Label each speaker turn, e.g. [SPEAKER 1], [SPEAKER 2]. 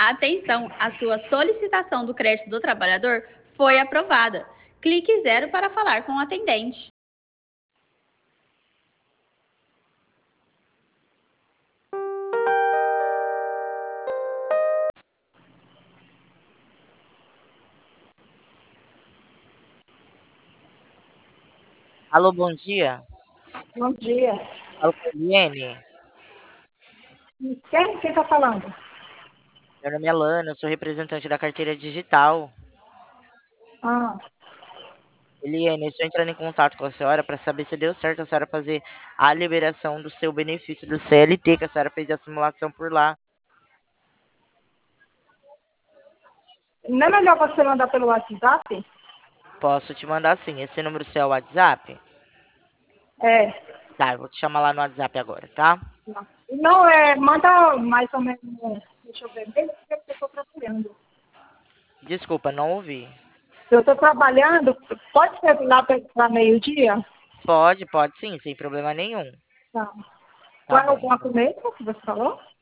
[SPEAKER 1] Atenção, a sua solicitação do crédito do trabalhador foi aprovada. Clique 0 para falar com o atendente.
[SPEAKER 2] Alô, bom dia.
[SPEAKER 3] Bom dia.
[SPEAKER 2] Falo com a Eliene.
[SPEAKER 3] Quem está falando?
[SPEAKER 2] Meu nome é Lana, eu sou representante da carteira digital.
[SPEAKER 3] Ah,
[SPEAKER 2] Eliene, eu estou entrando em contato com a senhora para saber se deu certo a senhora fazer a liberação do seu benefício do CLT, que a senhora fez a simulação por lá.
[SPEAKER 3] não é melhor você mandar pelo WhatsApp?
[SPEAKER 2] Posso te mandar sim. Esse número seu é o WhatsApp?
[SPEAKER 3] É.
[SPEAKER 2] Tá, eu vou te chamar lá no WhatsApp agora, tá?
[SPEAKER 3] Não, manda mais ou menos, deixa eu ver, bem do que eu estou procurando.
[SPEAKER 2] Desculpa, não ouvi.
[SPEAKER 3] Eu estou trabalhando, pode ser lá para meio-dia?
[SPEAKER 2] Pode sim, sem problema nenhum.
[SPEAKER 3] Tá.
[SPEAKER 2] Tá
[SPEAKER 3] Qual é o
[SPEAKER 2] bom.
[SPEAKER 3] banco mesmo que você falou?